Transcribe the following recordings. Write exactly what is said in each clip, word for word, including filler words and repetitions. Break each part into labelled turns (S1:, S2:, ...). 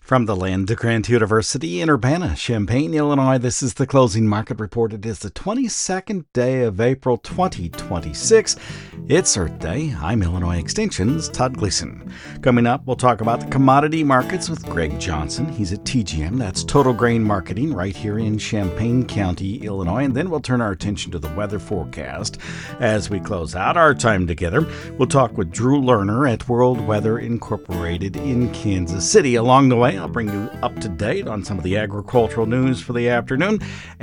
S1: From the land of Grant University in Urbana-Champaign, Illinois, this is the Closing Market Report. It is the twenty-second day of April twenty twenty-six. It's Earth Day. I'm Illinois Extension's Todd Gleason. Coming up, we'll talk about the commodity markets with Greg Johnson. He's at T G M. That's Total Grain Marketing right here in Champaign County, Illinois. And then we'll turn our attention to the weather forecast. As we close out our time together, we'll talk with Drew Lerner at World Weather Incorporated in Kansas City. Along the way, I'll bring you up to date on some of the agricultural news for the afternoon,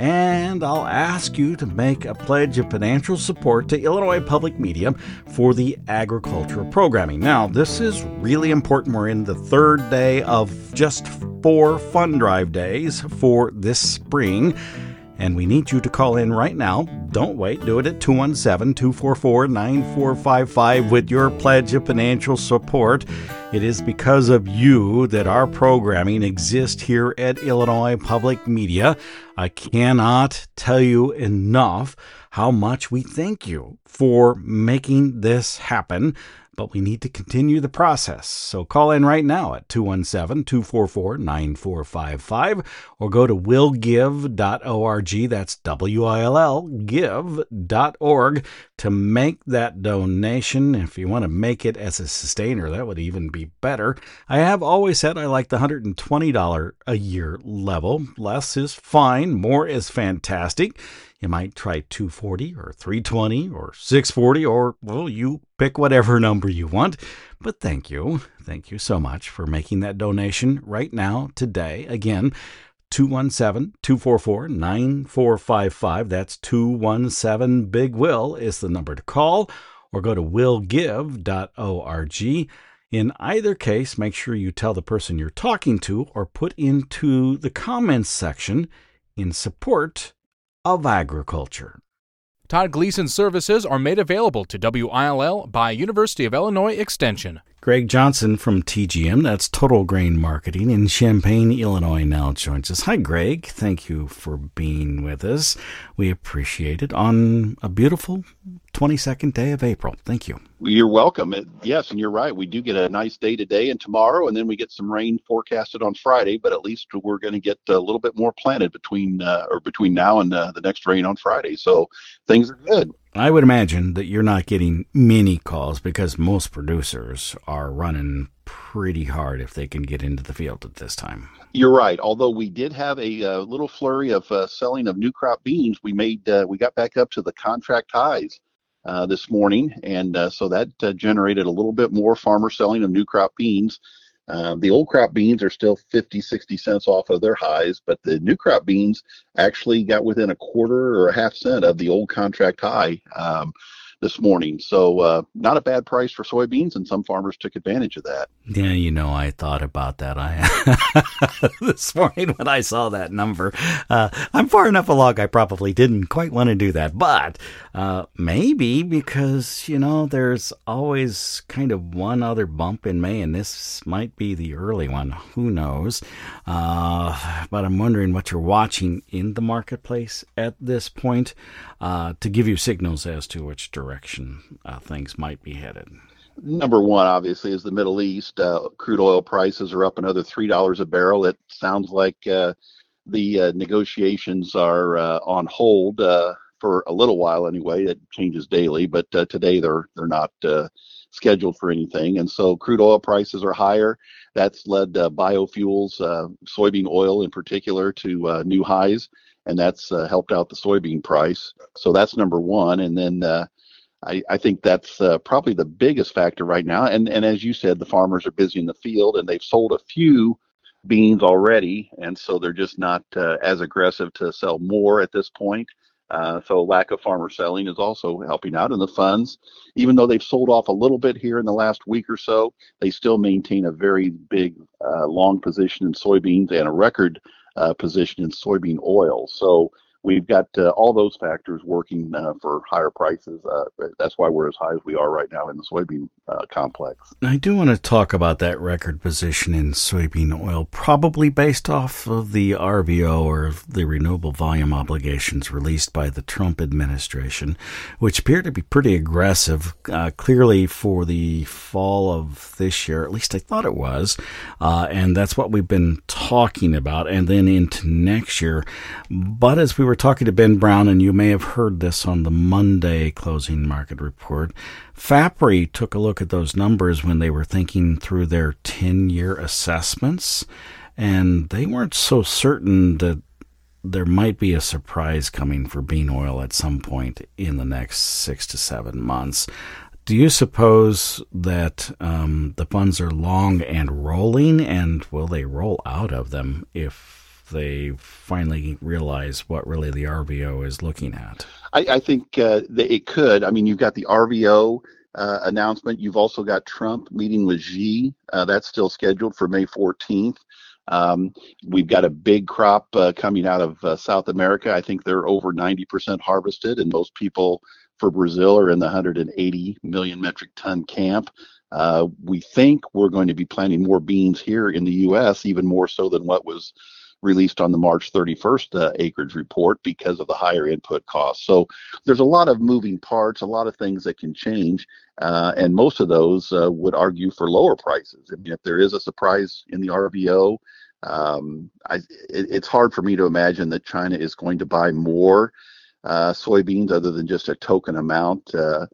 S1: and I'll ask you to make a pledge of financial support to Illinois Public Media for the agricultural programming. Now, this is really important. We're in the third day of just four fund drive days for this spring. And we need you to call in right now. Don't wait. Do it at two one seven, two four four, nine four five five with your pledge of financial support. It is because of you that our programming exists here at Illinois Public Media. I cannot tell you enough how much we thank you for making this happen. But we need to continue the process. So call in right now at two one seven, two four four, nine four five five or go to will give dot org. That's W I L L, give dot org to make that donation. If you want to make it as a sustainer, that would even be better. I have always said I like the one hundred twenty dollars a year level. Less is fine. More is fantastic. You might try two hundred forty dollars or three hundred twenty dollars or six hundred forty dollars, or, well, you pick whatever number you want. But thank you. Thank you so much for making that donation right now, today. Again, two one seven, two four four, nine four five five. That's two one seven, Big Will is the number to call, or go to will give dot org. In either case, make sure you tell the person you're talking to or put into the comments section in support of agriculture.
S2: Todd Gleason services are made available to W I L L by University of Illinois Extension.
S1: Greg Johnson from T G M, that's Total Grain Marketing in Champaign, Illinois, now joins us. Hi, Greg. Thank you for being with us. We appreciate it on a beautiful twenty-second day of April. Thank you.
S3: You're welcome. It, yes, and you're right. We do get a nice day today and tomorrow, and then we get some rain forecasted on Friday, but at least we're going to get a little bit more planted between uh, or between now and uh, the next rain on Friday. So things are good.
S1: I would imagine that you're not getting many calls because most producers are running pretty hard if they can get into the field at this time.
S3: You're right. Although we did have a, uh little flurry of uh, selling of new crop beans, we made uh, we got back up to the contract highs uh, this morning, and uh, so that uh, generated a little bit more farmer selling of new crop beans. Uh, the old crop beans are still fifty, sixty cents off of their highs, but the new crop beans actually got within a quarter or a half cent of the old contract high um, this morning. So uh, not a bad price for soybeans, and some farmers took advantage of that.
S1: Yeah, you know, I thought about that I this morning when I saw that number. Uh, I'm far enough along, I probably didn't quite want to do that, but uh, maybe because, you know, there's always kind of one other bump in May, and this might be the early one. Who knows? Uh, but I'm wondering what you're watching in the marketplace at this point uh, to give you signals as to which direction uh, things might be headed.
S3: Number one, obviously, is the Middle East. Uh, crude oil prices are up another three dollars a barrel. It sounds like uh, the uh, negotiations are uh, on hold uh, for a little while anyway. It changes daily, but uh, today they're they're not uh, scheduled for anything. And so crude oil prices are higher. That's led uh, biofuels, uh, soybean oil in particular, to uh, new highs, and that's uh, helped out the soybean price. So that's number one. And then uh, I, I think that's uh, probably the biggest factor right now. And, and as you said, the farmers are busy in the field, and they've sold a few beans already, and so they're just not uh, as aggressive to sell more at this point. Uh, so lack of farmer selling is also helping out in the funds. Even though they've sold off a little bit here in the last week or so, they still maintain a very big uh, long position in soybeans and a record uh, position in soybean oil. So we've got uh, all those factors working uh, for higher prices. Uh, that's why we're as high as we are right now in the soybean uh, complex.
S1: I do want to talk about that record position in soybean oil, probably based off of the R V O, or the renewable volume obligations released by the Trump administration, which appear to be pretty aggressive, uh, clearly for the fall of this year. At least I thought it was. Uh, and that's what we've been talking about, and then into next year. But as we were talking to Ben Brown, and you may have heard this on the Monday closing market report, FAPRI took a look at those numbers when they were thinking through their ten-year assessments, and they weren't so certain that there might be a surprise coming for bean oil at some point in the next six to seven months. Do you suppose that um, the funds are long and rolling, and will they roll out of them if they finally realize what really the R V O is looking at?
S3: I, I think uh, that it could. I mean, you've got the R V O uh, announcement. You've also got Trump meeting with Xi. Uh, that's still scheduled for May fourteenth. Um, we've got a big crop uh, coming out of uh, South America. I think they're over ninety percent harvested, and most people for Brazil are in the one hundred eighty million metric ton camp. Uh, we think we're going to be planting more beans here in the U S, even more so than what was released on the March thirty-first uh, acreage report, because of the higher input costs. So there's a lot of moving parts, a lot of things that can change, uh, and most of those uh, would argue for lower prices. I mean, if there is a surprise in the R V O, um, I, it, it's hard for me to imagine that China is going to buy more uh, soybeans other than just a token amount uh,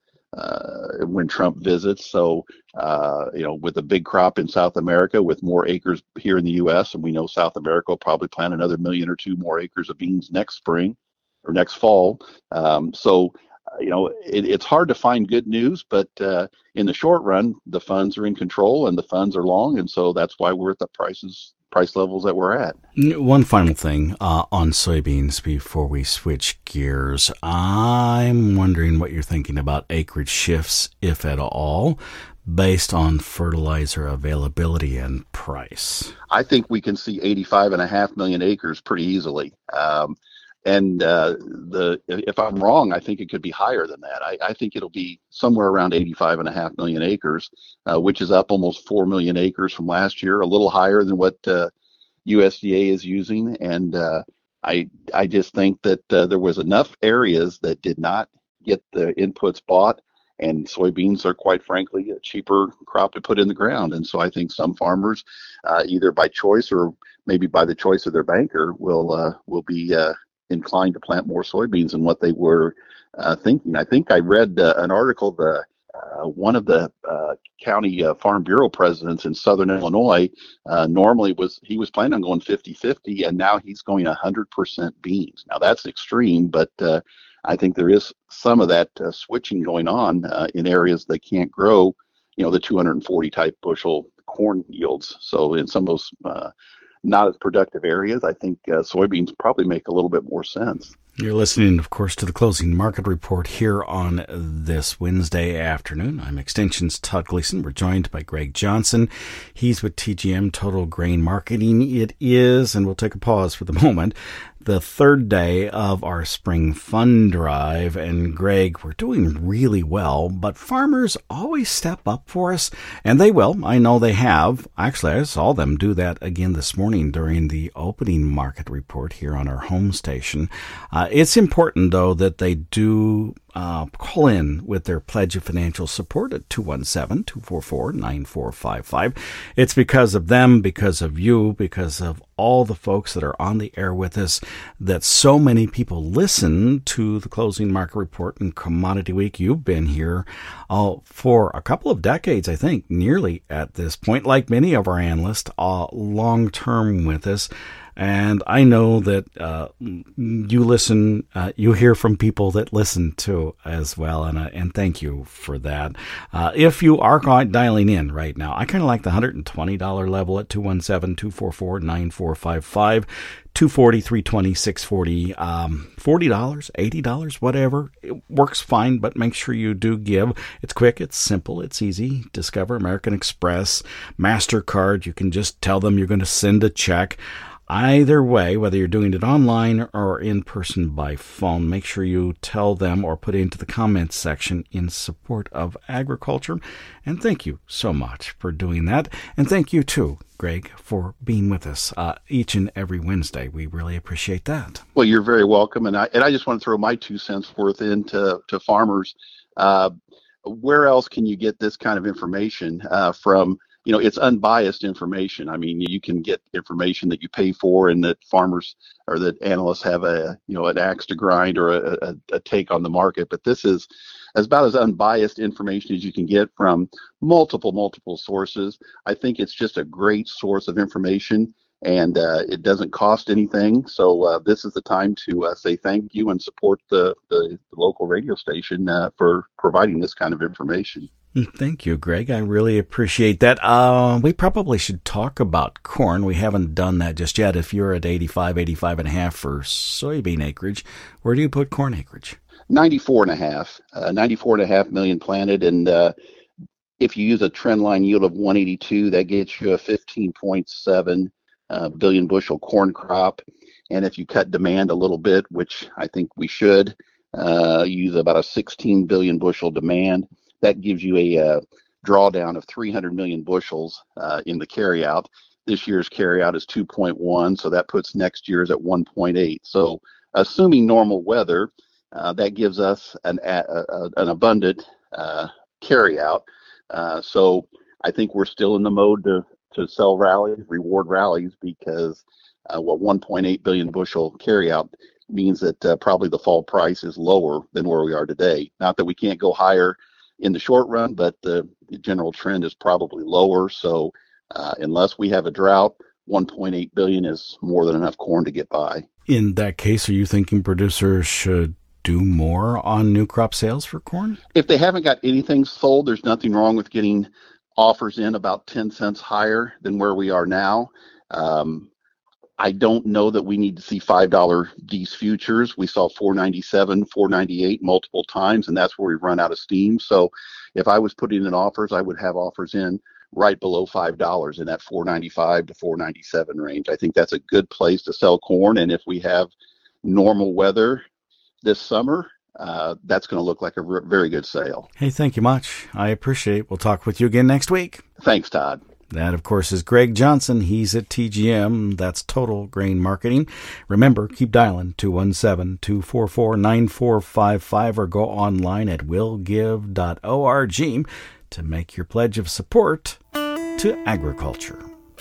S3: uh, when Trump visits. So, uh, you know, with a big crop in South America, with more acres here in the U S, and we know South America will probably plant another million or two more acres of beans next spring or next fall. Um, so, you know, it, it's hard to find good news, but uh, in the short run, the funds are in control and the funds are long. And so that's why we're at the prices price levels that we're at.
S1: One final thing uh, on soybeans before we switch gears. I'm wondering what you're thinking about acreage shifts, if at all, based on fertilizer availability and price.
S3: I think we can see eighty-five and a half million acres pretty easily. Um, and uh, the if I'm wrong, I think it could be higher than that. I, I think it'll be somewhere around eighty-five and a half million acres, uh, which is up almost four million acres from last year, a little higher than what uh, U S D A is using. And uh, I I just think that uh, there was enough areas that did not get the inputs bought, and soybeans are, quite frankly, a cheaper crop to put in the ground. And so I think some farmers, uh, either by choice or maybe by the choice of their banker, will uh, will be uh, inclined to plant more soybeans than what they were uh, thinking. I think I read uh, an article, the uh, one of the uh, county uh, farm bureau presidents in Southern Illinois uh, normally was, he was planning on going fifty-fifty, and now he's going one hundred percent beans. Now that's extreme, but uh, I think there is some of that uh, switching going on uh, in areas that can't grow, you know, the two hundred forty type bushel corn yields. So in some of those uh, not as productive areas, I think uh, soybeans probably make a little bit more sense.
S1: You're listening, of course, to the Closing Market Report here on this Wednesday afternoon. I'm Extension's Todd Gleason. We're joined by Greg Johnson. He's with T G M Total Grain Marketing. It is, and we'll take a pause for the moment, the third day of our spring fund drive. And Greg, we're doing really well, but farmers always step up for us, and they will. I know they have. Actually, I saw them do that again this morning during the opening market report here on our home station. Uh, it's important, though, that they do uh, call in with their pledge of financial support at two one seven, two four four, nine four five five. It's because of them, because of you, because of all the folks that are on the air with us, that so many people listen to the Closing Market Report and Commodity Week. You've been here uh, for a couple of decades, I think, nearly at this point, like many of our analysts, uh, long-term with us. And I know that uh, you listen, uh, you hear from people that listen too as well, and uh, and thank you for that. Uh, if you are dialing in right now, I kind of like the one hundred twenty dollars level at two one seven, two four four, nine four five five, two forty, three twenty, six forty, um, forty dollars, eighty dollars, whatever. It works fine, but make sure you do give. It's quick, it's simple, it's easy. Discover, American Express, MasterCard. You can just tell them you're going to send a check. Either way, whether you're doing it online or in person by phone, make sure you tell them or put it into the comments section in support of agriculture. And thank you so much for doing that. And thank you too, Greg, for being with us uh, each and every Wednesday. We really appreciate that.
S3: Well, you're very welcome. And I and I just want to throw my two cents worth into to farmers. Uh, where else can you get this kind of information uh, from? You know, it's unbiased information. I mean, you can get information that you pay for and that farmers or that analysts have a, you know, an axe to grind or a, a, a take on the market. But this is as about as unbiased information as you can get from multiple, multiple sources. I think it's just a great source of information, and uh, it doesn't cost anything. So uh, this is the time to uh, say thank you and support the, the, the local radio station uh, for providing this kind of information.
S1: Thank you, Greg. I really appreciate that. Uh, we probably should talk about corn. We haven't done that just yet. If you're at eighty-five, eighty-five and a half for soybean acreage, where do you put corn acreage?
S3: ninety-four and a half, uh, ninety-four and a half million planted. And uh, if you use a trend line yield of one eighty-two, that gets you a fifteen point seven uh, billion bushel corn crop. And if you cut demand a little bit, which I think we should, uh, use about a sixteen billion bushel demand. That gives you a uh, drawdown of three hundred million bushels uh, in the carryout. This year's carryout is two point one, so that puts next year's at one point eight. So assuming normal weather, uh, that gives us an, a, a, an abundant uh, carryout. Uh, so I think we're still in the mode to, to sell rallies, reward rallies, because uh, what one point eight billion bushel carryout means that uh, probably the fall price is lower than where we are today. Not that we can't go higher in the short run, but the general trend is probably lower. So uh, unless we have a drought, one point eight billion is more than enough corn to get by.
S1: In that case, are you thinking producers should do more on new crop sales for corn?
S3: If they haven't got anything sold, there's nothing wrong with getting offers in about ten cents higher than where we are now. Um, I don't know that we need to see five dollars D's futures. We saw four ninety-seven, four ninety-eight multiple times, and that's where we run out of steam. So if I was putting in offers, I would have offers in right below five dollars in that four ninety-five to four ninety-seven range. I think that's a good place to sell corn. And if we have normal weather this summer, uh, that's going to look like a r- very good sale.
S1: Hey, thank you much. I appreciate it. We'll talk with you again next week.
S3: Thanks, Todd.
S1: That, of course, is Greg Johnson. He's at T G M. That's Total Grain Marketing. Remember, keep dialing two one seven, two four four, nine four five five or go online at will give dot org to make your pledge of support to agriculture.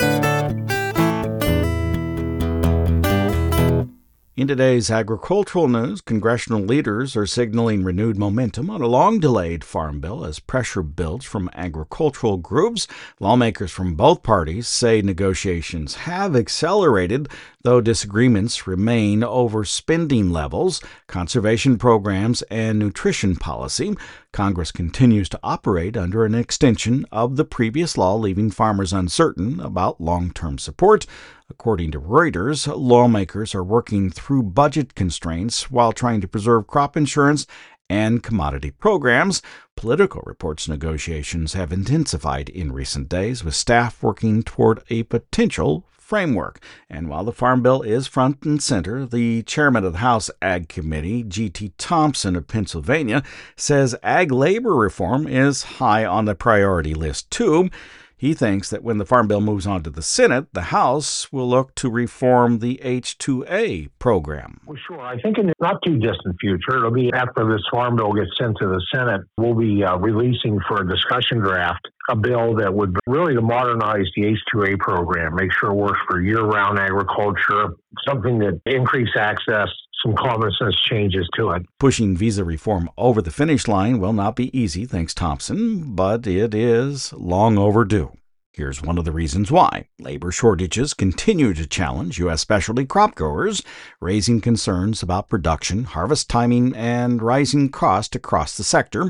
S1: In today's agricultural news, congressional leaders are signaling renewed momentum on a long-delayed farm bill as pressure builds from agricultural groups. Lawmakers from both parties say negotiations have accelerated, though disagreements remain over spending levels, conservation programs, and nutrition policy. Congress continues to operate under an extension of the previous law, leaving farmers uncertain about long-term support. According to Reuters, lawmakers are working through budget constraints while trying to preserve crop insurance and commodity programs. Political reports negotiations have intensified in recent days, with staff working toward a potential framework. And while the Farm Bill is front and center, the chairman of the House Ag Committee, G T Thompson of Pennsylvania, says ag labor reform is high on the priority list, too. He thinks that when the Farm Bill moves on to the Senate, the House will look to reform the H two A program.
S4: Well, sure. I think in the not too distant future, it'll be after this Farm Bill gets sent to the Senate, we'll be uh, releasing for a discussion draft a bill that would really to modernize the H two A program, make sure it works for year-round agriculture, something that increase access, some common sense changes to it.
S1: Pushing visa reform over the finish line will not be easy, thinks Thompson, but it is long overdue. Here's one of the reasons why. Labor shortages continue to challenge U S specialty crop growers, raising concerns about production, harvest timing, and rising costs across the sector.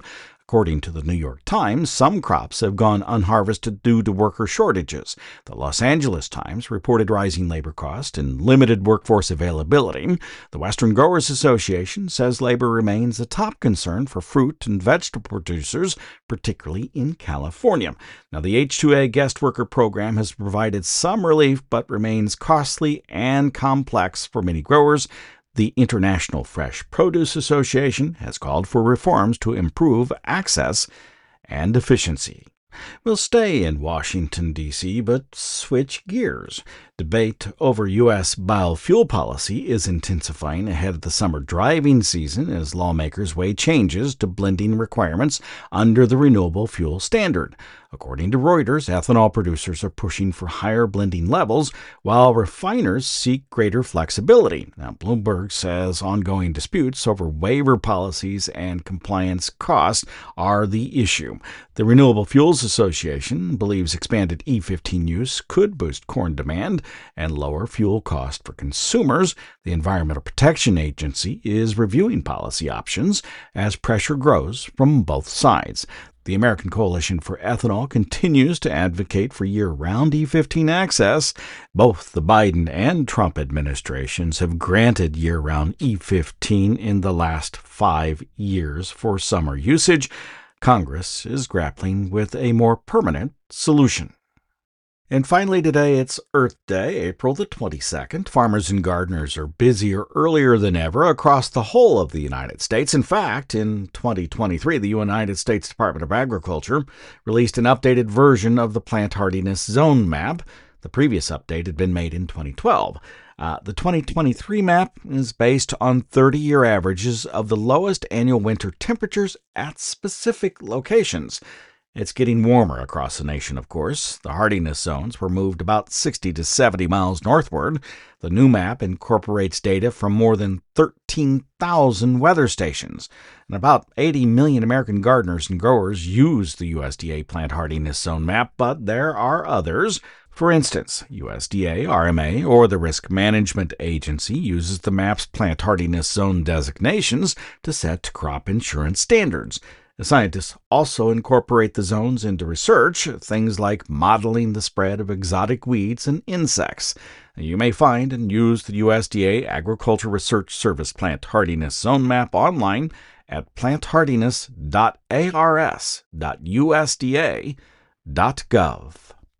S1: According to the New York Times, some crops have gone unharvested due to worker shortages. The Los Angeles Times reported rising labor costs and limited workforce availability. The Western Growers Association says labor remains a top concern for fruit and vegetable producers, particularly in California. Now, the H two A guest worker program has provided some relief, but remains costly and complex for many growers. The International Fresh Produce Association has called for reforms to improve access and efficiency. We'll stay in Washington, D C, but switch gears. Debate over U S biofuel policy is intensifying ahead of the summer driving season as lawmakers weigh changes to blending requirements under the Renewable Fuel Standard. According to Reuters, ethanol producers are pushing for higher blending levels, while refiners seek greater flexibility. Now, Bloomberg says ongoing disputes over waiver policies and compliance costs are the issue. The Renewable Fuels Association believes expanded E fifteen use could boost corn demand and lower fuel cost for consumers. The Environmental Protection Agency is reviewing policy options as pressure grows from both sides. The American Coalition for Ethanol continues to advocate for year-round E fifteen access. Both the Biden and Trump administrations have granted year-round E fifteen in the last five years for summer usage. Congress is grappling with a more permanent solution. And finally today, it's Earth Day, April the twenty-second. Farmers and gardeners are busier earlier than ever across the whole of the United States. In fact, in twenty twenty-three, the United States Department of Agriculture released an updated version of the Plant Hardiness Zone Map. The previous update had been made in twenty twelve. Uh, the twenty twenty-three map is based on thirty-year averages of the lowest annual winter temperatures at specific locations. It's getting warmer across the nation, of course. The hardiness zones were moved about sixty to seventy miles northward. The new map incorporates data from more than thirteen thousand weather stations. And about eighty million American gardeners and growers use the U S D A Plant Hardiness Zone Map, but there are others. For instance, U S D A, R M A, or the Risk Management Agency uses the map's plant hardiness zone designations to set crop insurance standards. The scientists also incorporate the zones into research, things like modeling the spread of exotic weeds and insects. You may find and use the U S D A Agriculture Research Service Plant Hardiness Zone Map online at plant hardiness dot A R S dot U S D A dot gov.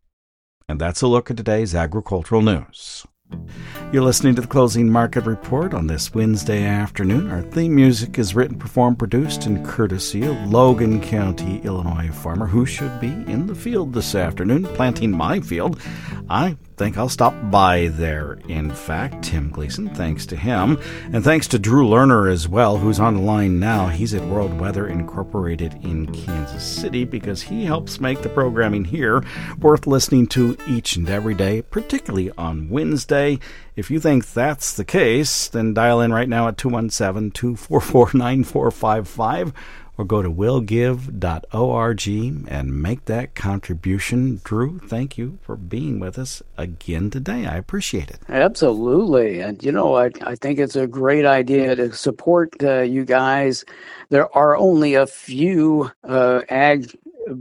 S1: And that's a look at today's agricultural news. You're listening to the Closing Market Report on this Wednesday afternoon. Our theme music is written, performed, produced, and courtesy of Logan County, Illinois farmer who should be in the field this afternoon planting my field. I think I'll stop by there, in fact. Tim Gleason, thanks to him. And thanks to Drew Lerner as well, who's on the line now. He's at World Weather Incorporated in Kansas City because he helps make the programming here worth listening to each and every day, particularly on Wednesday. If you think that's the case, then dial in right now at two one seven, two four four, nine four five five or go to will give dot org and make that contribution. Drew, thank you for being with us again today. I appreciate it.
S5: Absolutely. And, you know, I, I think it's a great idea to support uh, you guys. There are only a few uh, ag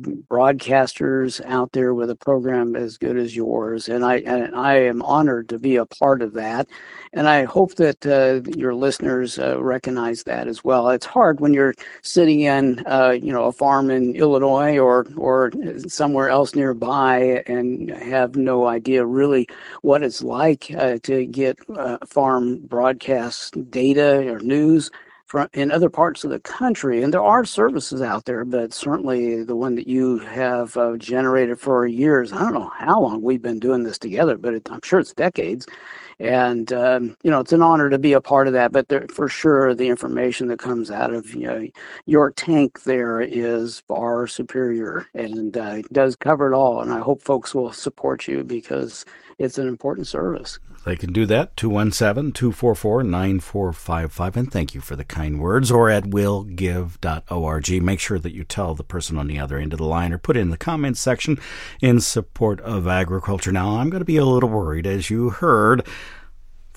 S5: broadcasters out there with a program as good as yours, and I and I am honored to be a part of that, and I hope that uh, your listeners uh, recognize that as well. It's hard when you're sitting in uh, you know a farm in Illinois or or somewhere else nearby and have no idea really what it's like uh, to get uh, farm broadcast data or news in other parts of the country. And there are services out there, but certainly the one that you have uh, generated for years, I don't know how long we've been doing this together, but it, I'm sure it's decades. And, um, you know, it's an honor to be a part of that. But there, for sure, the information that comes out of you know, your tank there is far superior and uh, does cover it all. And I hope folks will support you because it's an important service.
S1: They can do that, two one seven, two four four, nine four five five. And thank you for the kind words. Or at will give dot org. Make sure that you tell the person on the other end of the line or put it in the comments section in support of agriculture. Now, I'm going to be a little worried, as you heard.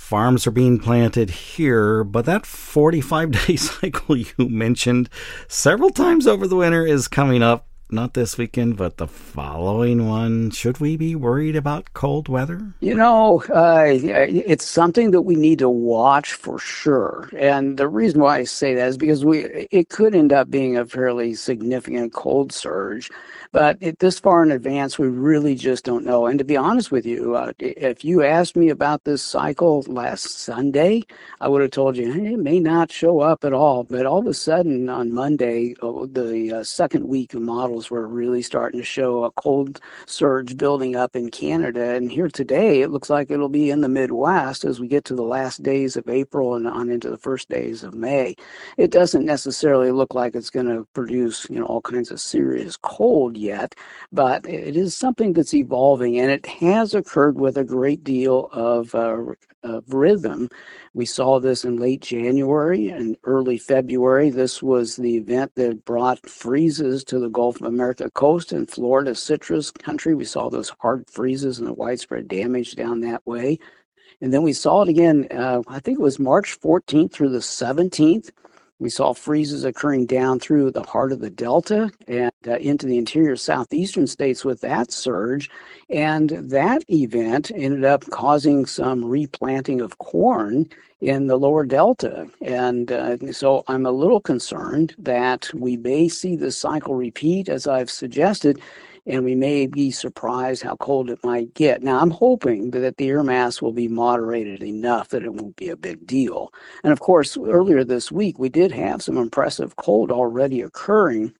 S1: Farms are being planted here, but that forty-five day cycle you mentioned several times over the winter is coming up. Not this weekend, but the following one. Should we be worried about cold weather?
S5: You know, uh, it's something that we need to watch for sure. And the reason why I say that is because we it could end up being a fairly significant cold surge. But it, this far in advance, we really just don't know. And to be honest with you, uh, if you asked me about this cycle last Sunday, I would have told you, hey, it may not show up at all. But all of a sudden on Monday, uh, the uh, second week of models were really starting to show a cold surge building up in Canada. And here today, it looks like it'll be in the Midwest as we get to the last days of April and on into the first days of May. It doesn't necessarily look like it's going to produce, you know, all kinds of serious cold yet, but it is something that's evolving, and it has occurred with a great deal of, uh, of rhythm. We saw this in late January and early February. This was the event that brought freezes to the Gulf of America coast and Florida citrus country. We saw those hard freezes and the widespread damage down that way. And then we saw it again, uh, I think it was March fourteenth through the seventeenth. We saw freezes occurring down through the heart of the Delta and uh, into the interior southeastern states with that surge. And that event ended up causing some replanting of corn in the lower Delta. And uh, so I'm a little concerned that we may see this cycle repeat, as I've suggested, and we may be surprised how cold it might get. Now, I'm hoping that the air mass will be moderated enough that it won't be a big deal. And of course, earlier this week, we did have some impressive cold already occurring,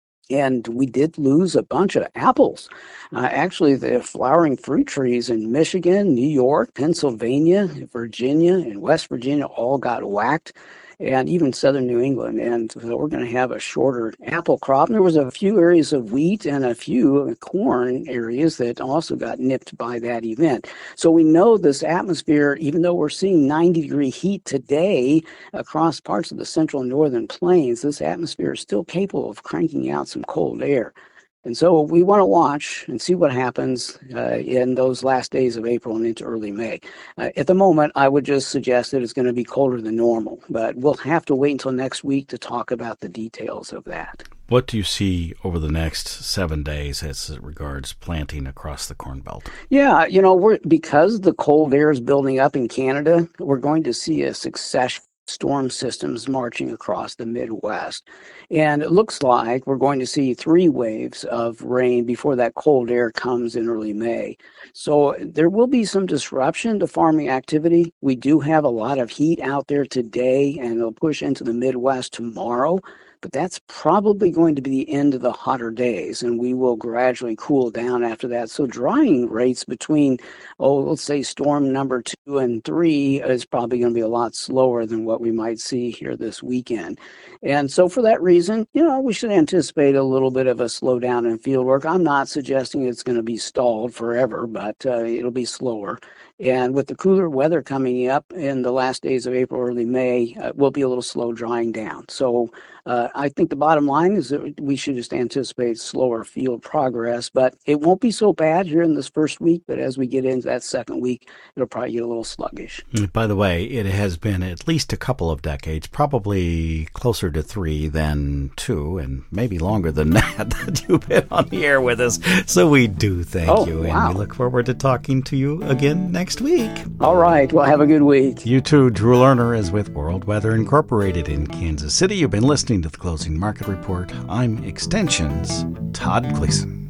S5: and we did lose a bunch of apples. Uh, actually, the flowering fruit trees in Michigan, New York, Pennsylvania, Virginia, and West Virginia all got whacked, and even southern New England. And so we're going to have a shorter apple crop. And there was a few areas of wheat and a few corn areas that also got nipped by that event. So we know this atmosphere, even though we're seeing ninety degree heat today across parts of the central and northern plains, this atmosphere is still capable of cranking out some cold air. And so we want to watch and see what happens uh, in those last days of April and into early May. Uh, at the moment, I would just suggest that it's going to be colder than normal, but we'll have to wait until next week to talk about the details of that.
S1: What do you see over the next seven days as it regards planting across the Corn Belt?
S5: Yeah, you know, we're because the cold air is building up in Canada, we're going to see a succession storm systems marching across the Midwest. And it looks like we're going to see three waves of rain before that cold air comes in early May. So there will be some disruption to farming activity. We do have a lot of heat out there today, and it'll push into the Midwest tomorrow. But that's probably going to be the end of the hotter days, and we will gradually cool down after that. So drying rates between, oh, let's say storm number two and three is probably going to be a lot slower than what we might see here this weekend. And so for that reason, you know, we should anticipate a little bit of a slowdown in field work. I'm not suggesting it's going to be stalled forever, but uh, it'll be slower. And with the cooler weather coming up in the last days of April, early May, uh, we'll be a little slow drying down. So uh, I think the bottom line is that we should just anticipate slower field progress, but it won't be so bad here in this first week. But as we get into that second week, it'll probably get a little sluggish.
S1: By the way, it has been at least a couple of decades, probably closer to three than two, and maybe longer than that, that you've been on the air with us. So we do thank
S5: oh,
S1: you,
S5: wow.
S1: and we look forward to talking to you again next week.
S5: All right. Well, have a good week.
S1: You too. Drew Lerner is with World Weather Incorporated in Kansas City. You've been listening to the Closing Market Report. I'm Extension's Todd Gleason.